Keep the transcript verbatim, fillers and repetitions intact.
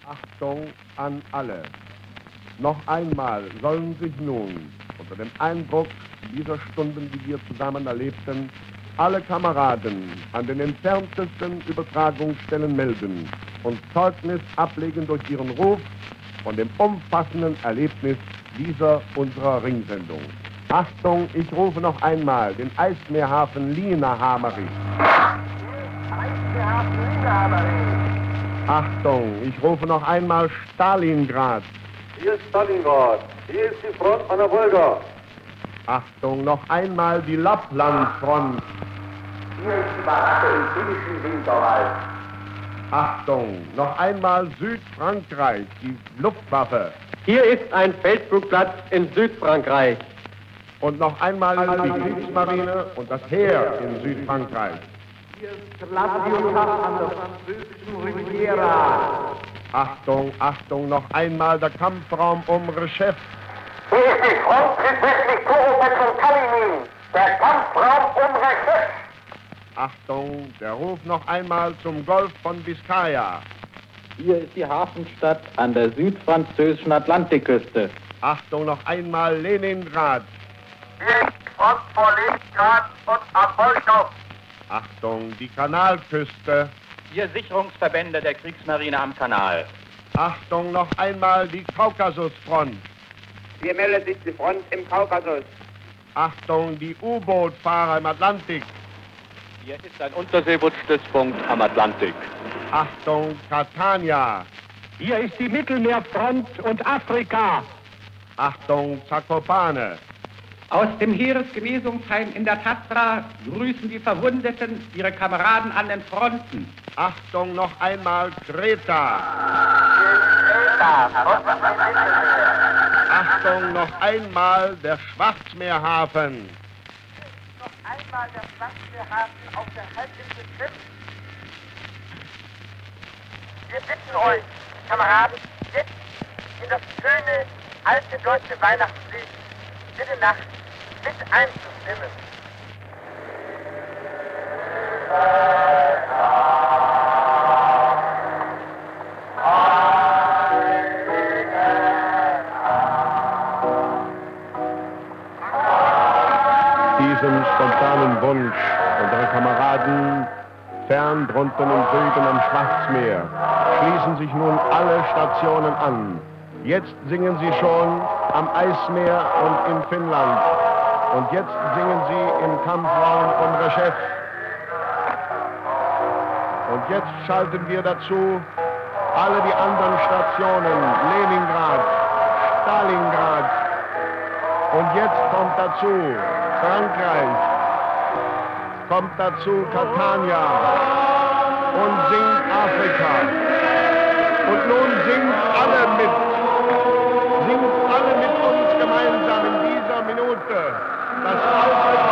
Achtung an alle. Noch einmal sollen sich nun unter dem Eindruck dieser Stunden, die wir zusammen erlebten, alle Kameraden an den entferntesten Übertragungsstellen melden und Zeugnis ablegen durch ihren Ruf von dem umfassenden Erlebnis dieser unserer Ringsendung. Achtung, ich rufe noch einmal den Eismeerhafen Lillehammer. Eismeerhafen Lillehammer. Achtung, ich rufe noch einmal Stalingrad. Hier ist Stalingrad. Hier ist die Front an der Wolga. Achtung, noch einmal die Lapplandfront. Hier ist die Baracke im finnischen Winterwald. Achtung, noch einmal Südfrankreich, die Luftwaffe. Hier ist ein Feldflugplatz in Südfrankreich. Und noch einmal die Kriegsmarine und das Heer in Südfrankreich. Hier ist Laviotat an der französischen Riviera. Achtung, Achtung, noch einmal der Kampfraum um Reshef. Hier ist die Front südwestlich Toropet von Kalinin, der Kampfraum um Reshef. Achtung, der Ruf noch einmal zum Golf von Biskaya. Hier ist die Hafenstadt an der südfranzösischen Atlantikküste. Achtung, noch einmal Leningrad. Hier ist die Front vor Leningrad und am Wolkow. Achtung, die Kanalküste. Hier Sicherungsverbände der Kriegsmarine am Kanal. Achtung, noch einmal die Kaukasusfront. Hier meldet sich die Front im Kaukasus. Achtung, die U-Boot-Fahrer im Atlantik. Hier ist ein Unterseebootsstützpunkt am Atlantik. Achtung, Catania. Hier ist die Mittelmeerfront und Afrika. Achtung, Zakopane. Aus dem Heeresgenesungsheim in der Tatra grüßen die Verwundeten ihre Kameraden an den Fronten. Achtung, noch einmal Kreta. Achtung, noch einmal der Schwarzmeerhafen. Noch einmal der Schwarzmeerhafen auf der Halbinsel Krim. Wir bitten euch, Kameraden, jetzt in das schöne, alte deutsche Weihnachtslied Stille Nacht mit einzustimmen. Diesem spontanen Wunsch unserer Kameraden fern drunten im Süden am Schwarzmeer schließen sich nun alle Stationen an. Jetzt singen sie schon am Eismeer und in Finnland. Und jetzt singen sie im Kampfraum um Reshef. Und jetzt schalten wir dazu alle die anderen Stationen, Leningrad, Stalingrad. Und jetzt kommt dazu Frankreich, kommt dazu Catania und singt Afrika. Und nun singt alle mit, singt alle mit uns gemeinsam in dieser Minute das alte